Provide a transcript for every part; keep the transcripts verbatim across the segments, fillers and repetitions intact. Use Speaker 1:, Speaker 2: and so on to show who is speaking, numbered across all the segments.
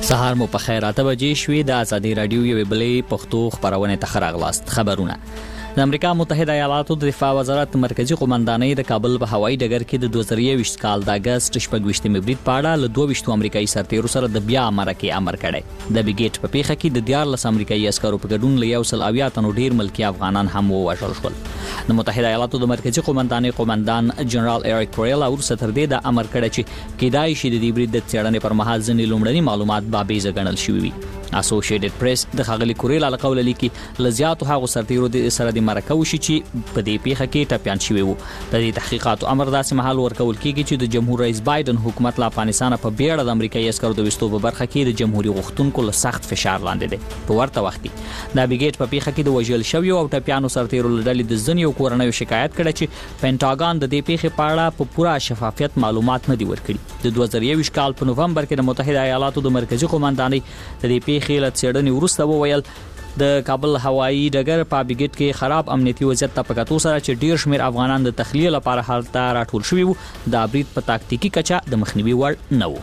Speaker 1: سهار مو په خیر اته بجې شوې د ازادي رادیو یوې بلې پښتو خبرونه ته راغلاست. خبرونه د امریکا متحده ایالاتو د دفاع وزارت مرکزی قومندانۍ د کابل په هوایي ډګر کې د دوه زره یوولس کال د اگست شپږ برید په اړه له دوه ویشت امریکایي سرتیرو سره د بیا مرکه امر کړی. د بیګیټ په پیښه کې د دیارلس امریکایي عسکرو په ګډون له یو سل اویا تنو ډیر ملکی افغانان هم ووژل شول. د متحده ایالاتو د مرکزی قومندانۍ قومندان جنرال ایریک کوریل او ستر دې د امر کړی چې کیدای شي د دې برید د څېړنې پر مهال ځینې لومړني معلومات بابیزه ګڼل شوي وي. اسوسییټډ پریس د خغلی کوریل علاوه قول لیکي لزیاتو هغه سرتیرو د سره د مرکه وشي چې په دې پیښه کې ټپيان شوي وو. د دې تحقیقاتو امر داسې محل ورکول کیږي چې د جمهور رئیس بایدن حکومت له افغانستان په بیړه د امریکایي عسکرو د وستو په برخه کې د جمهوریت غوښتونکو له سخت فشار لاندې دي. په ورته وخت کې د بیګیټ په پیښه کې د وژل شوی او ټپيانو سرتیرو لړلې د ځنیو کورنیو شکایت کړه چې پینټاګان د دې پیښې په اړه په پوره شفافیت معلومات نه دی ورکړي. د دوه زره یوولس کال په نوومبر کې د متحده ایالاتو د مرکزی قومندانۍ د دې پیښې له څېړنې وروسته وویل د کابل هوایي ډګر په بیګیټ کې خراب امنیتي وضعیت ته په کتو سره چې ډیر شمیر افغانان د تخلیه لپاره حالت راټول شوي وو د برید په تاکتیکي کچه د مخنیوي وړ نه وو.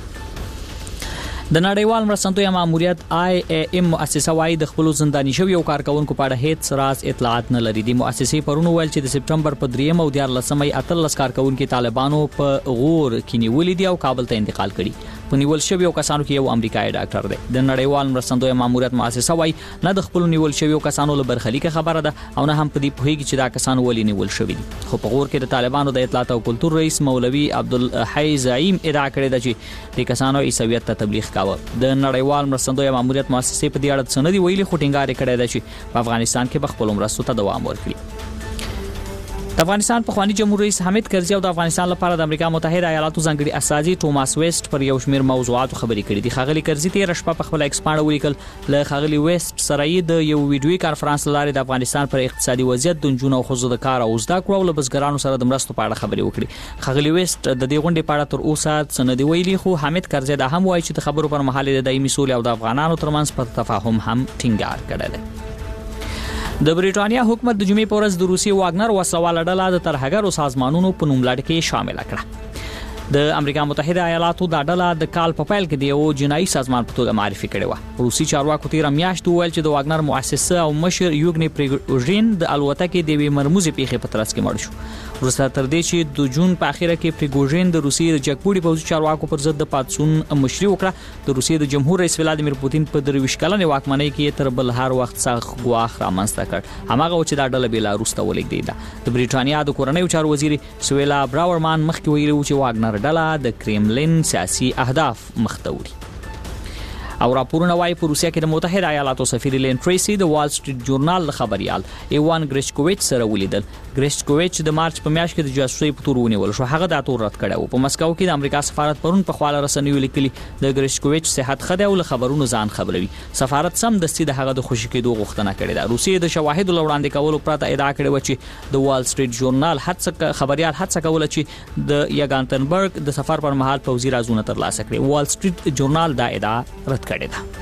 Speaker 1: د نړیوال مرستندوی ماموریت آی ای ام مؤسسه وايي د خپل زنداني شوی او کارکونکو په اړه هیڅ راز اطلاعات نه لري. د مؤسسې پرونو ویل چې د سپټمبر په دریم او دیارلسمې اتلس کارکونکو طالبانو په غور کې نیولې دي او کابل ته انتقال کړي. په نیول شوی او کسانو کې یو امریکایي ډاکټر دی. د نړیوال مرستندوی ماموریت مؤسسه وايي نه د خپل نیول شوی او کسانو له برخلیک خبره ده او نه هم په دې پوهیږي چې دا کسان ولې نیول شوی دي. خو په غور کې د طالبانو د اطلاعات او کلتور رئیس مولوي عبدالحی زعیم ادعا کړې ده چې د کسانو عیسویت ته تبلیغ کاوه. د نړیوال مرستندوی ماموریت مؤسسې په دې اړه څه نه دی ویلي، خو ټینګار کړی ده چې په افغانستان کې به خپل مرستو ته دوام ورکړي. د افغانستان په خواني جمهور رئیس حامد کرزي او د افغانستان لپاره د امریکا متحده ایالاتو ځانګړي استازي ټوماس ویسټ پر یو شمیر موضوعاتو خبرې کړې دي. خغلی کرزي تیر شپه په خپل ایکس باندې ولیکل له خغلی ویسټ سره د یو ویډیوي کانفرنس لارې د افغانستان پر اقتصادي وضعیت، د جنونو خو د کار او زده کړو او لبسګرانو سره د مرستو په اړه خبرې وکړي. خغلی ویسټ د دې غونډې په اړه تر اوسه څه نه دی ویلي، خو حامد کرزي دا هم وایي چې د خبرو پر مهال د دایمي سولې او د افغانانو ترمنځ پر تفاهم هم ټینګار کړی دی. د بریټانیا حکومت د جمعې په ورځ د روسي واګنر وسلواله ډله د ترهګرو سازمانونو په نوم لړ کې شامل کړه. د امریکا متحده ایالاتو د ډله د کال په پیل کې د یو جنایي سازمان په توګه معرفي کړي و. روسي چارواکو تیر میاشت وویل چې د واګنر مؤسسه او مشر یوګنی پریګوژین د الوتکې د وی مرموزي پیښې په ترڅ کې مړ شو. وروسته تر دې چې د جون په اخیره کې پریګوژین د روسي د جګپوړي پوځي چارواکو پر ضد د پاتسون مشري وکړه. د روسي د جمهور رئیس ولادیمیر پوتین په درویش کلنې واکمنۍ کې تر بل هر وخت څخه غواخ رامنځته کړ. هماغه چې دا ډله بیلاروس ته ولېږدېده. د بریټانیا د کورنیو چارو وزیر سویلا براورمان مخکې ویلي و چې واګنر ډله د کرملین سیاسي اهداف مخته وړي. او راپورونه وايي په روسیا کې د متحده ایالاتو سفیر لین ټریسي د وال سټریټ جورنال خبريال ایوان ګریشکوویچ سره ولیدل. ګریشکوویچ د مارچ په میاشت کې د جاسوسي په تور ونیول شو. هغه دا تور رد کړی و. په مسکو کې د امریکا سفارت پرون په خواله رسنیو لیکلي د ګریشکوویچ صحت خده او له خبرونو ځان خبروي. سفارت سم دستي د هغه د خوشی کېدو غوښتنه کړې ده. روسیې د شواهد لوړاندې کولو پرته ادعا کړې و چې د وال سټریټ جورنال هڅه خبريال هڅه کوله چې د یګانتنبرګ د سفر پر مهال پوځي رازونه ترلاسه کړي. وال سټریټ جورنال دا ادعا رد کړې ده.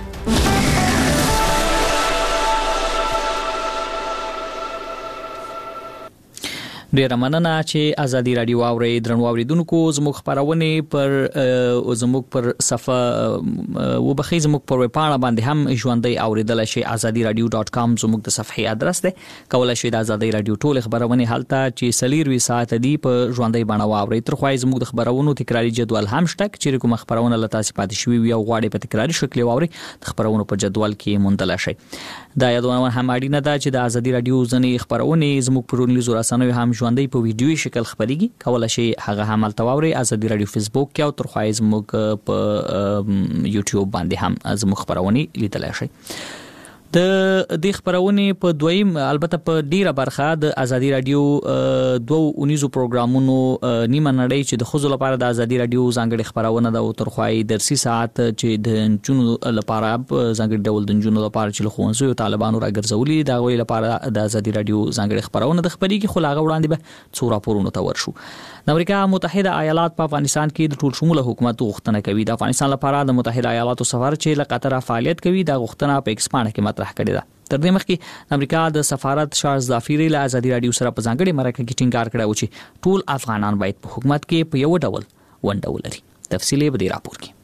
Speaker 1: ډیره مننه چې ازادي رادیو اوري درنو اوریدونکو. زموږ خبرونه پر زموږ پر صفحه وبخي زموږ پر وپاڼه باندې هم ژوندۍ اوریدل شي. ازادي رادیو ډاټ کام زموږ د صفحې ادرس دی. کولای شئ د ازادي رادیو ټول خبرونه هلته چې سلیر وی ساعت دی په ژوندۍ باندې اوري. تر خوای زموږ د خبرونو تکراری جدول هم شته چې کوم خبرونه لته سپاتې شوی وي او غواړي په تکراری شکل واوري د خبرونو په جدول کې موندل شي. دا یادونه هم اړینه ده چې د ازادي رادیو ځنې خبرونه زموږ پر ټولنیزو رسنیو هم ژوندۍ په ویډیوي شکل خبريږي. کولای شي هغه هم التواوري ازادي رادیو فیسبوک کې او تر خوای زموږ په یوټیوب باندې هم زموږ خبرونه لیدل شي. د دې خبرونه په دویم البته په ډیره برخه د ازادي رادیو دوه اونیزو پروګرامونو نیمه نړۍ چې د خزو لپاره د ازادي رادیو ځانګړي خبرونه د ترخوای درسي ساعت چې د جنونو لپاره ځانګړي ډول د جنونو لپاره چې لخوانسو طالبانو راګرځولي دا غوي لپاره د ازادي رادیو ځانګړي خبرونه د خبري کې خلاغه وړاندې به څو راپورونه ته ورشو. د امریکا متحده ایالات په افغانستان کې د ټول شموله حکومت غوښتنه کوي. د افغانستان لپاره د متحده ایالاتو سفارت چې له قطر فعالیت کوي دا غوښتنه په ایکس باندې کې مطرح کړې ده. تر دې مخکې امریکا د سفارت شارز ظافیری له ازادي رادیو سره په ځانګړي مرکه کې ټینګار کړی و چې ټول افغانان باید په حکومت کې په یو ډول ونډه ولري. تفصیلي به دی راپور کې.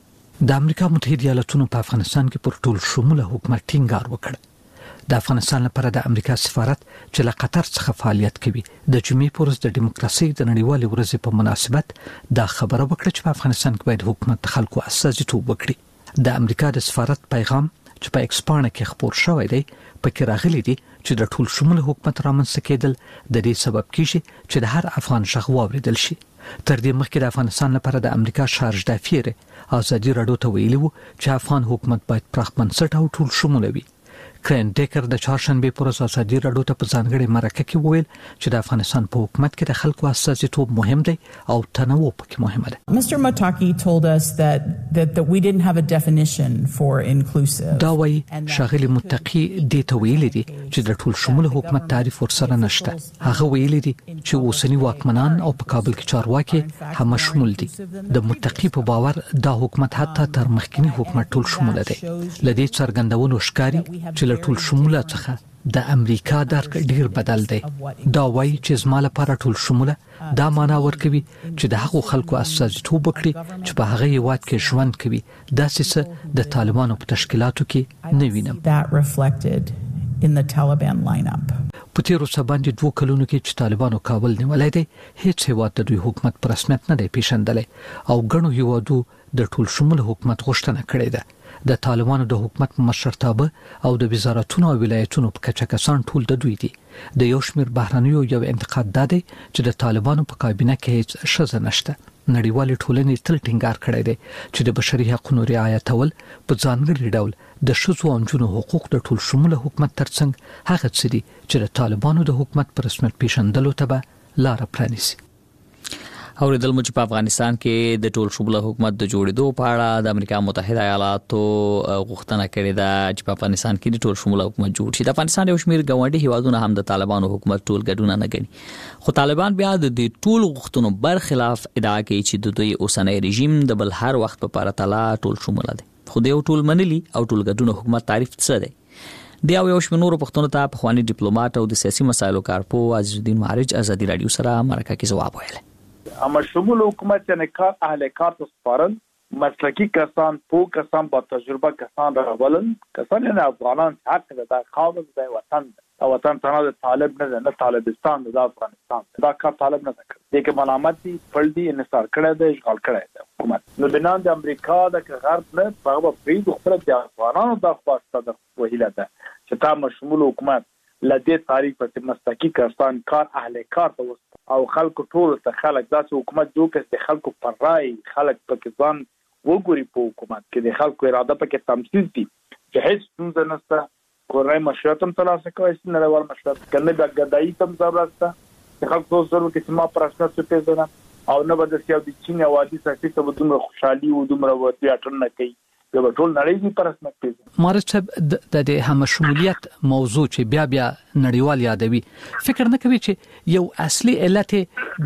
Speaker 2: د امریکا متحده ایالاتونو په افغانستان کې پر ټول شموله حکومت ټینګار وکړ. د افغانستان لپاره د امریکا سفارت چې له قطر څخه فعالیت کوي د جمعې پر ورځ د دیموکراسي د نړیوالې ورځې په مناسبت دا خبره وکړه چې په افغانستان کې باید حکومت خلکو استازیتوب وکړي. د امریکا د سفارت پیغام چې په ایکس پاڼه کې خپور شوی دی پکې راغلي دي چې د ټول شموله حکومت رامنځته کېدل د دې سبب کیږي چې د هر افغان شخص واوریدل شي. تر دې مخکې د افغانستان لپاره د امریکا شارج دافیر ازادي راډیو ته ویلي وو چې افغان حکومت باید پراخ بنسټ او ټول شموله وي. کرین ډیکر د چهارشنبه پر ورځ ازادي راډیو ته په ځانګړي مرکه کې وویل چې د افغانستان په حکومت کې د خلکو استازیتوب مهم دی او تنوع پکې مهمه ده.
Speaker 3: Mister Motaki told us that that that we didn't have a definition for inclusive.
Speaker 2: دا وایي شاغلي متقي د ته ویلي دي چې د ټول شموله حکومت تعریف ورسره نشته. هغه ویلي دي چې اوسنی واکمنان او په کابل کې چارواکي هم شمول دي. د متقي په باور دا حکومت حتی تر مخکنی حکومت ټول شموله دی. لدې څرګندونو ښکاری چې ټول شموله څخه د امریکا درک ډیر بدل دی. دا وایي چې زما لپاره ټول شموله دا معنا ورکوي چې د هغو خلکو استازیتوب وکړي چې په هغه هیواد کې ژوند کوي. دا څه د طالبانو په تشکیلاتو کې نه وینم. په تیرو څه باندې دوه کلونو کې چې طالبانو کابل نیولای دی هیڅ هیواد د دوی حکومت پر رسمیت نه دی پیژندلی او ګڼو هیوادو د ټول شموله حکومت غوښتنه کړې ده. د طالبانو د حکومت مشرتابه او د وزارتونو او ولایتونو په کچه کسان ټول د دوی دي. د یو شمېر بهرنیو یو انتقاد ده چې د طالبانو په کابینه کې هیڅ ښځه نشته. نړیوال ټولنې تل ټینګار کړی دی چې د بشري حقوقو رعایتول په ځانګړي ډول د ښځو او نجونو حقوق د ټول شموله حکومت ترڅنګ هغه څه دي چې د طالبانو د حکومت پر رسمیت پیژندلو ته به لار پرانیسي.
Speaker 1: اوریدل مو چې په افغانستان کې د ټول شموله حکومت د جوړېدو په اړه د امریکا متحده ایالاتو غوښتنه کړې ده چې په افغانستان کې د ټول شموله حکومت جوړ شي. د افغانستان یو شمېر ګاونډي هیوادونه هم د طالبانو حکومت ټول ګډون نه ګڼي، خو طالبان بیا د دې ټول غوښتنو برخلاف ادعا کوي چې د دوی اوسنۍ رژیم د بل هر وخت په پرتله ټول شموله دی. خو د یو ټول منلي او ټول ګډون حکومت تعریف څه دی؟ د یو شمېر نورو پښتنو ته پخوانی ډیپلوماټ او د سیاسي مسایلو کارپو عزیز الدین مهاجر ازادي راډیو سره مرکه کې ځواب ویل.
Speaker 4: اما شمول حکومت یعنی کار اهل کار تو سپارل مسلکی کسان پو کسان با تجربه کسان راولن کسان یعنی افغانان حق ده خاور ده وطن ده وطن تنها ده طالب نه نه طالبستان ده افغانستان دا کار طالب نه ده دغه ملامت دي فردي انحصار کړی ده اشغال کړی ده حکومت نو بنان د امریکا د غرب نه په پیډ خپل د افغانانو د خواسته ده وهیله ده چې تا مشمول حکومت لدې تاریخ په مسلکی کسان کار اهل کار ته او خلکو ټول ته خلک داسې حکومت جوړ کړي چې خلکو پر رائے خلک پکې ځان وګوري په حکومت کې د خلکو اراده پکې تمثيل دي چې هیڅ څه نشته کورای مشورت هم ترلاسه کوي چې نړیوال مشورت کنه د غدایي تم ضرورت ده چې خلکو ضرور کې ما پر اساس څه پیژنه او نه بده چې د چین وادي ساتي ته دومره خوشحالي او دومره ورته اټن نه کوي د ټول نړۍ په پرسمت پیژنه.
Speaker 2: مارچ د هم شمولیت موضوع چې بیا بیا نړیوال یادوي فکر نه کوي چې یو اصلي علت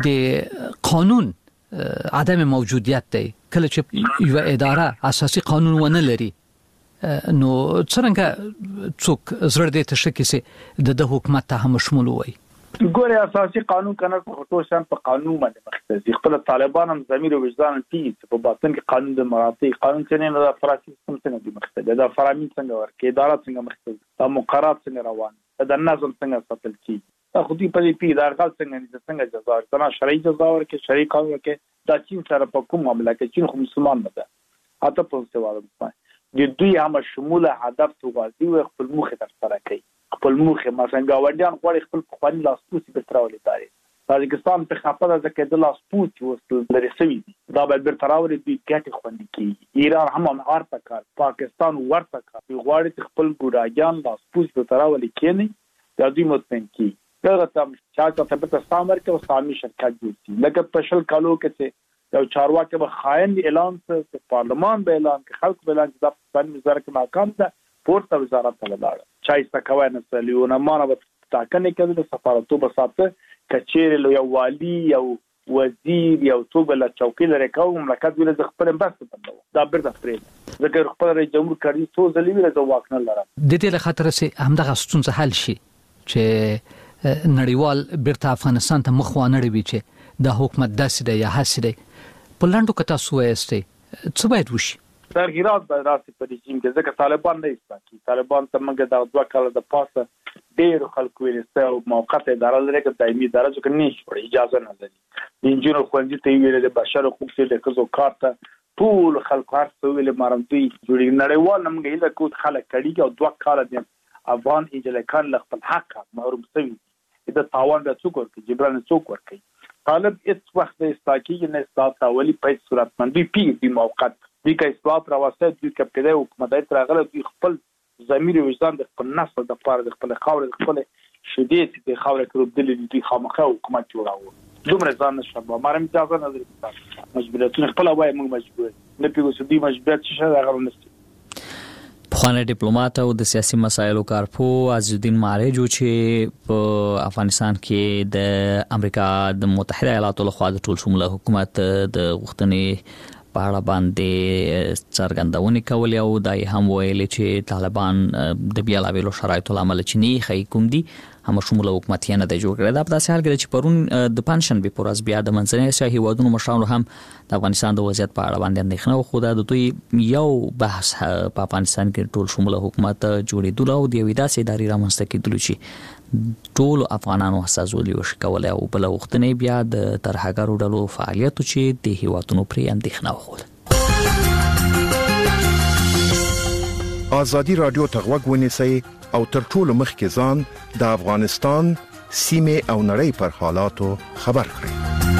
Speaker 2: د قانون عدم موجودیت دی. کله چې یو اداره اساسي قانون ونه لري نو څنګه څوک زړه دې تشکي سي د حکومت ته هم شمول وي.
Speaker 4: ګوره اساسي قانون کنه خطو شان په قانون باندې مختص خپل طالبان هم ضمیر او وجدان پیږي په باطن کې قانون د مراتب قانون څنګه نه د فراسي سیستم څنګه دی مختص دا فرامین څنګه ورکه اداره څنګه مختص دا مقررات څنګه روان دا نظم څنګه ساتل کی دا خو دې په دې پی دا غل څنګه نه څنګه جزا ورکړه شرعي جزا ورکه شرعي قانون ورکه دا چین سره په کوم معاملې کې چین خو مسلمان نه ده اته په څه وایي د دوی هم شموله هدف توغازي او خپل مخ تر سره کوي خپل مخ مثلا گاونډیان غواړي خپل خپل لاسپوسی به تراولي تاریخ تاجکستان په خپله ځکه د لاسپوسی وسل لري سوي دا به بر تراولي دوی ګټه خوندي کی ایران هم ورته کار پاکستان ورته کار غواړي خپل ګوډاګان لاسپوسی به تراولي کینی دا دوی متن کی دا تم چا ته په تاسو کې وسامي شرکت جوړي لکه پښل کالو کې یو چارواکي به خاين اعلان په پارلمان به اعلان کې خلک به اعلان د پن وزارت ناکام ده پورته وزارت ته لاړ چای سکوای نه سلیونه مانه به تاکنه کې د سفارتو بساته کچېر یو والی یو وزیر یو توبه لا چوکۍ لري کوم مملکت ویل ز خپل بس بندو دا برده پرې ځکه خپل رئیس جمهور کړي څو ځلې ویل ز واکنه لرم
Speaker 2: د دې له خاطر سه همدغه ستونزه حل شي چې نړیوال بیرته افغانستان ته مخ وانه وي چې د حکومت داسې دی یا هسې دی په لاندو کې تاسو وایسته څه باید وشي
Speaker 4: تغییرات به راسي په رژیم کې ځکه طالبان نه ایستي طالبان ته موږ د دوه کاله د پاسه ډېر خلکو ویلسته او موقت اداره لري چې دایمي اداره ځکه نه شي اجازه نه لري د انجینر خوندې ته ویل د بشر حقوق د کزو کارته ټول خلکو هر څه ویل مارمدي جوړي نړیوال موږ هیله کوو خلک کړي او دوه کاله د افغان اجلکان ل خپل حق محروم شوی د تاوان د څوک ورکړي جبران څوک ورکړي طالب هیڅ وخت د استاکي نه استاد اولی په صورت باندې پی دی موقت دي کې اصلاحات راوسته دي چې په دې حکومت راغله دوی خپل ضمیر وجدان د خپل نسل د پاره د خپل خاور د خپل شدید د خاور کې رودلې دي خامخا حکومت جوړاوه دومره ځان نشم ما مرم اجازه نه لري مجبوریت خپل وای موږ مجبور نه پیګو سدي مجبوریت چې هغه ونستي
Speaker 1: پخوانی ډیپلوماټ او د سیاسي مسایلو کارپو عزیز الدین ماریجو چې په افغانستان کې د امریکا د متحده ایالاتو لخوا د ټول شموله حکومت د غوښتنې په اړه باندې څرګندونې کولې او دای هم ویلي چې طالبان د بیلابیلو شرایطو لامل چې نه خې کوم دي هم شموله حکومت یې نه دی جوړ کړی دا په داسې حال کې چې پرون د پنشن به پورز بیا د منځنۍ اسیا هیوادونو مشرانو هم د افغانستان د وضعیت په اړه باندې اندېښنه وښوده د دوی یو بحث په افغانستان کې ټول شموله حکومت جوړېدل او د یوې داسې ادارې رامنځته کېدل چې ټول افغانانو حساسولي وشي کولای او بل وختنې بیا د ترهګرو ډلو فعالیت چې د هیوادونو پرې اندېښنه وښوده
Speaker 5: ازادي رادیو ته غوږ ونیسئ او تر ټولو مخکې ځان د افغانستان سیمه او نړۍ پر حالاتو خبر کړئ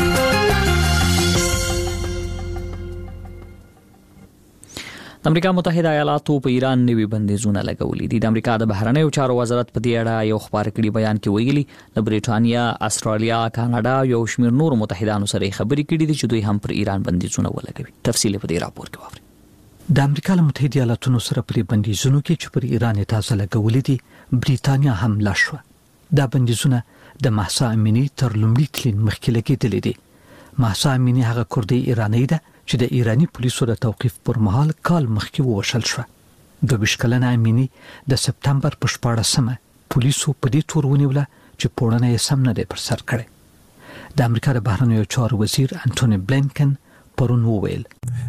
Speaker 1: د امریکا متحده ایالاتو په ایران نوي بندیزونه لګولي دي د امریکا د بهرنیو چارو وزارت په دې اړه یو خبر کړي بیان کې ویلي د بریټانیا استرالیا کاناډا یو شمېر نور متحدانو سره خبرې کړي دي چې دوی هم پر ایران بندیزونه ولګوي تفصیل په دې راپور کې واورئ
Speaker 2: د امریکا له متحده ایالاتونو سره پر بندیزونو کې چې پر ایران تازه لګولې دي بریټانیا هم لاشوه دا بندیزونه د مهسا امینی تر لومړي تلین مخکې لګېدلې دي مهسا امینی هغه کوردی ایرانی ده چې د ایرانی پولیسو د توقيف پر مهال کال مخکې ووشل شو د بشکلنه امینی د سپتمبر په شپاړسمه پولیسو په دې تور ونیوله چې پوړنه یې سم نه دی پر سر کړی د امریکا د بهرنیو چارو وزیر انټونی بلینکن پرون وویل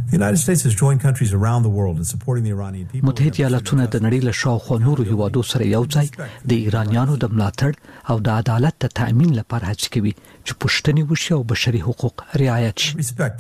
Speaker 2: متحده ایالاتونه د نړۍ له شاوخوا نورو هیوادو سره یو ځای د ایرانیانو د ملاتړ او د عدالت د تأمین لپاره هڅه کوي چې پښتني وشي او بشري حقوق رعایت شي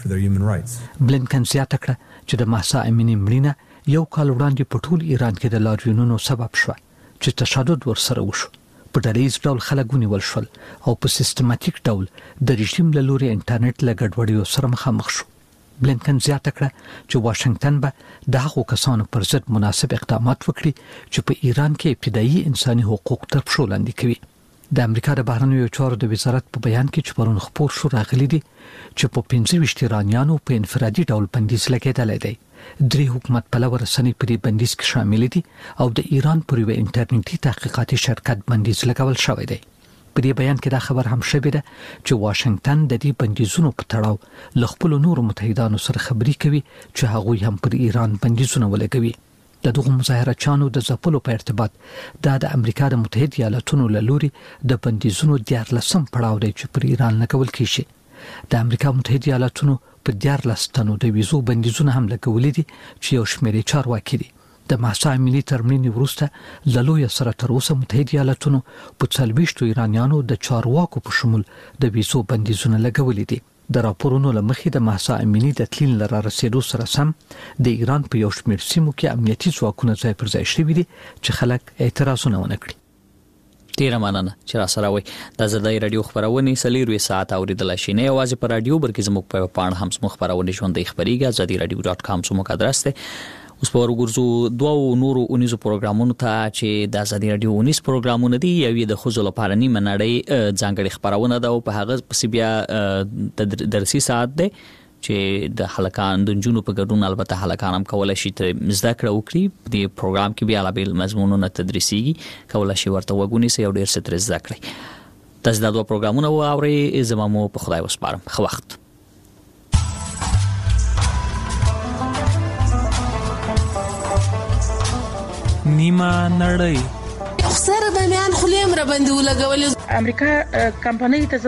Speaker 2: بلینکن زیاته کړه چې د مهسا امینی مړینه یو کال وړاندې په ټول ایران کې د لاریونونو سبب شو چې تشدد ورسره وشو په ډلهیز ډول خلک ونیول شول او په سیستماتیک ډول د رژیم له لوري انټرنیټ له ګډوډیو سره مخامخ شو بلینکن زیاته کړه چې واشنگټن به د هغو کسانو پر ضد مناسب اقدامات وکړي چې په ایران کې ابتدایي انساني حقوق تر پښو لاندې کوي د امریکا د بهرنیو چارو د وزارت په بیان کې چې پرون خبر شو راغلي دي چې په پنځه ویشت ایرانیانو په انفرادي ډول بندیز لګیدل دي درې حکومت پلوه رسنۍ په دې بندیز کې شامل دي او د ایران پر یو انټرنیټي تحقیقاتي شرکت بندیز لګول شوی دی په دې بیان کې دا خبر هم شوی دی چې واشنگټن د دې بندیزونو په تړاو له خپل نورو متحدانو سره خبرې کوي چې هغوی هم پر ایران بندیزونه ولګوي د دغه مظاهرچانو د ځپلو په ارتباط دا د امریکا د متحده ایالاتونو له لوري د بندیزونو دیارلسم پړاو دی چې پر ایران لګول کیږي د امریکا متحده ایالاتونو په دیارلس تنو د ویزو بندیزونه هم لګولې دي چې یو شمېر چارواکي دي د مهسا امینی ترمنې وروسته له لوی سره تر اوسه متحده ایالاتونو په څلويشتو ایرانیانو د چارواکو په شمول د ویزو بندیزونه لګولې دي د راپورونو لمخې د مهسا امینی د تلین لره رسیدو سره سم د ایران په یو شمېر سیمو کې امنیتي ځواکونه ځای پر ځای شوي دي چې خلک اعتراضونه ونه کړي
Speaker 1: ډیره مننه چې را سره وي د زړه رادیو خبرونه سلیروي ساعت اوریدل شي نه یوازې پر رادیو بلکې زموږ په پاڼه هم زموږ خبرونه ژوندۍ خبريږي ازادي رادیو ډاټ کام زموږ ادرس ته اوس په ورګورزو دوه نورو اونیزو پروګرامونو ته چې د ازادي رادیو اونیز پروګرامونه دي یو د خزل لپاره نیمه نړۍ ځانګړي خبرونه ده او په هغه پس بیا درسي ساعت ده چې د حلقان د جنونو په ګډون البته حلقان هم کولای شي ته زده کړو کړی د پروګرام کې بیا لابل مضمونونه تدریسيږي کولای شي ورته وګونی سي او ډیر څه تر زده کړی تاسو دا دوه پروګرامونه واورئ زموږ په خدای وسپارم خو وخت
Speaker 6: نیمه نړۍ
Speaker 7: خسر د میان خلیم را باندې ولګول
Speaker 3: امریکا کمپنۍ ته